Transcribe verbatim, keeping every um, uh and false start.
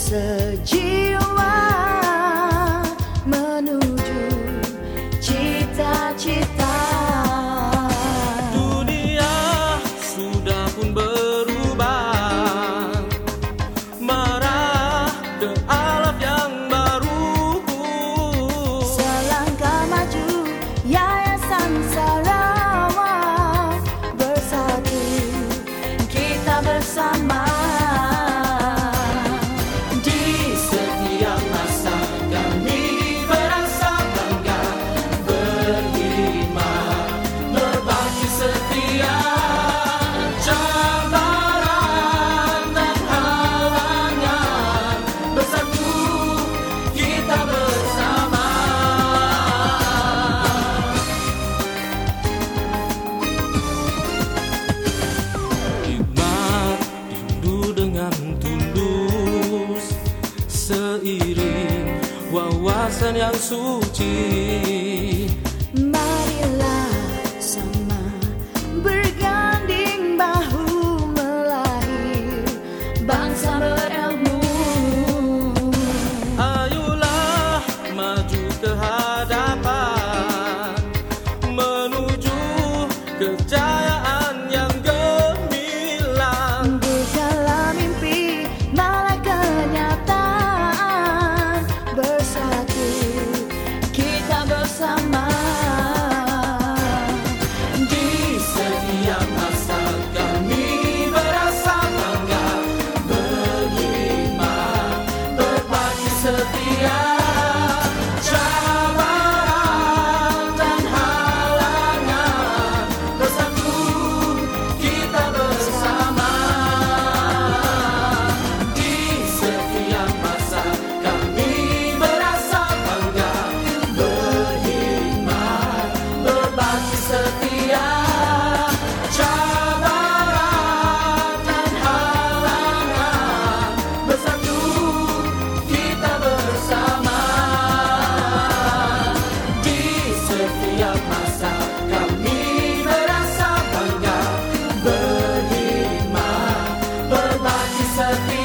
sejiwa menuju cita-cita. Dunia sudah pun berubah, marah ke alam yang baru. Selangkah maju Yayasan Sarawak, bersatu kita bersama. Seiring wawasan yang suci, marilah sama berganding bahu melahir bangsa berilmu. Ayolah maju ke hadapan menuju kejayaan yang gemilang. Bukanlah mimpi malah kenyataan, bersatu kita bersama. Di setiap masa kami merasa bangga, berkhidmat, berbakti setia. Cabaran dan halangan, bersatu kita bersama. Di setiap masa kami merasa bangga, berkhidmat, berbakti setia. Cabaran dan halangan, bersatu kita bersama. Di setiap masa kami merasa bangga, berkhidmat, berbakti setia.